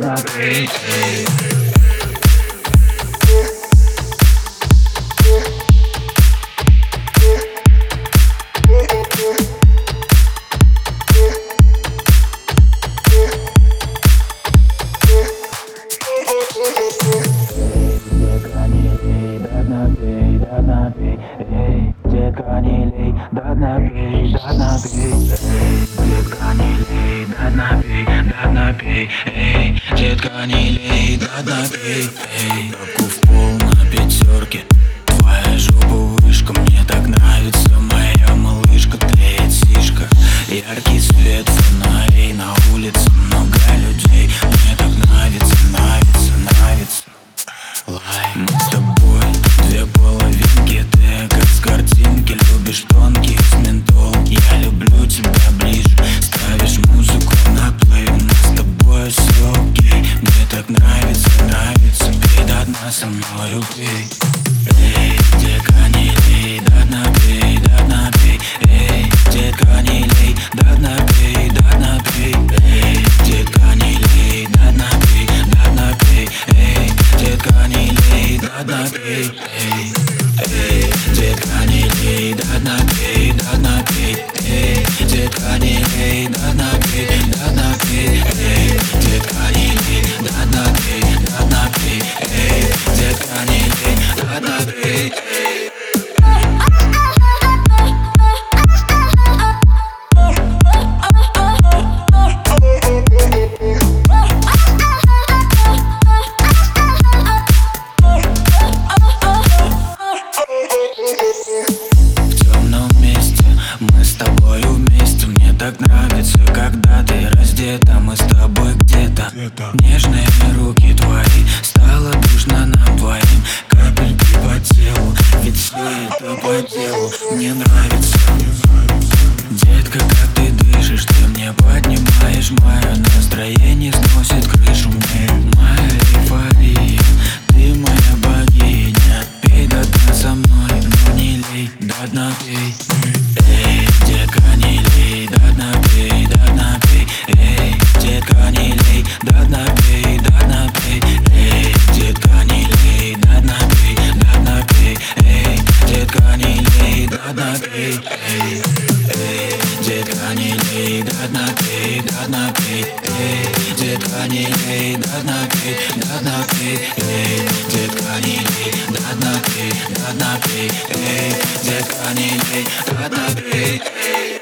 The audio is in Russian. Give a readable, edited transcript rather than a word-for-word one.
дна пей. Детка, не лей, до дна пей, до дна пей. Детка, не лей, до дна пей, до дна пей. Эй, детка, не лей, до дна пей. Эй, тапку в пол на пятерке, твоя жопа вышка. Мне так нравится моя малышка, тлеет сишка. Яркий свет фонарей, на улице много людей. Мне так нравится, нравится, нравится. Лай, мы с тобой две половинки, ты как с картинки. Любишь тонкий с ментолом, я люблю тебя ближе. Ставишь музыку на плей, у нас с тобой все окей. Мне так нравится, нравится, пей до дна со мною, пей. Эй, детка, не лей, до дна пей, до дна пей. Эй, детка, не лей, до дна пей, до дна пей. Эй, детка, не лей, до дна пей, до дна пей. Эй, детка, не лей, до дна пей. Эй, детка, не лей, до дна пей, до дна пей. Эй, детка, не лей, до дна пей, до дна пей. Эй, детка, не лей, до дна пей, до дна пей. Эй, детка, не лей, до дна пей. Мы с тобой вместе, мне так нравится, когда ты раздета. Мы с тобой где-то, нежные руки твои, стало душно нам двоим. Капельки по телу, ведь все это по делу. Мне нравится, детка, как ты дышишь. Ты мне поднимаешь мое настроение, сносит крышу мне. Моя эйфория, ты моя богиня. Пей до дна со мной, но не лей, до дна пей. Эй, детка, не лей, до дна пей, до дна пей. Эй, детка, не лей, до дна пей, до дна пей. Эй, детка, не лей, до дна пей, до дна пей. Эй, детка, не лей, до дна пей. Эй, детка, не лей, до дна пей, до дна пей. Эй, детка, не лей, до дна пей, до дна пей. Эй, детка, не лей, до дна пей, до дна пей. Эй, детка, не лей, до дна пей.